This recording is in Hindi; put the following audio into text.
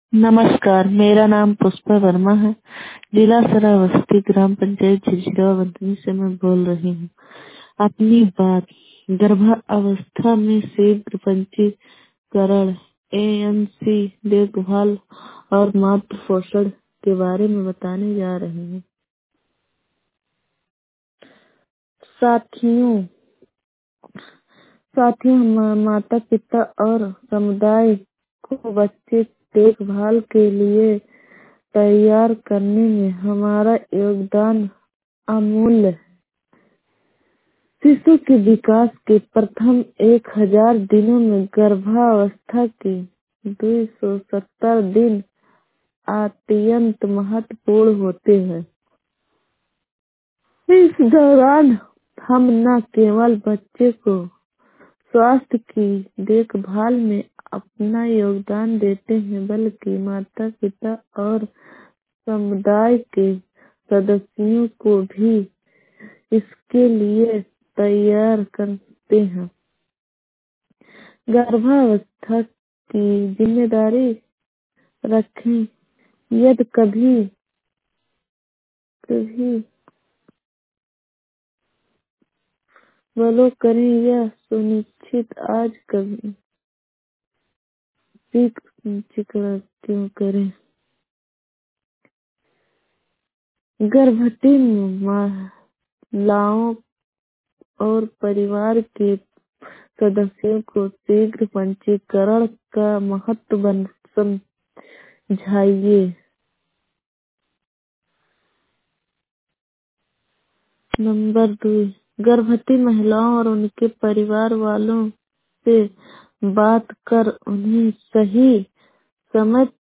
नमस्कार, मेरा नाम पुष्पा वर्मा है। जिला श्रावस्ती, ग्राम पंचायत झिझिया बंदनी से मैं बोल रही हूँ। अपनी बात गर्भावस्था में शीघ्र पंजीकरण, एएनसी देखभाल और मातृ पोषण के बारे में बताने जा रही हूँ। साथियों साथियों माता पिता और समुदाय को बच्चे देखभाल के लिए तैयार करने में हमारा योगदान अमूल्य है। शिशु के विकास के प्रथम 1000 दिनों में गर्भावस्था के 270 दिन अत्यंत महत्वपूर्ण होते हैं। इस दौरान हम न केवल बच्चे को स्वास्थ्य की देखभाल में अपना योगदान देते हैं, बल्कि माता पिता और समुदाय के सदस्यों को भी इसके लिए तैयार करते हैं। गर्भावस्था की जिम्मेदारी रखें। यदि कभी कभी बलो करें, यह सुनिश्चित आज कभी जिक्र क्यों करें। गर्भवती महिलाओं और परिवार के सदस्यों को शीघ्र पंजीकरण का महत्व समझाइए। नंबर 2, गर्भवती महिलाओं और उनके परिवार वालों से बात कर उन्हें सही समय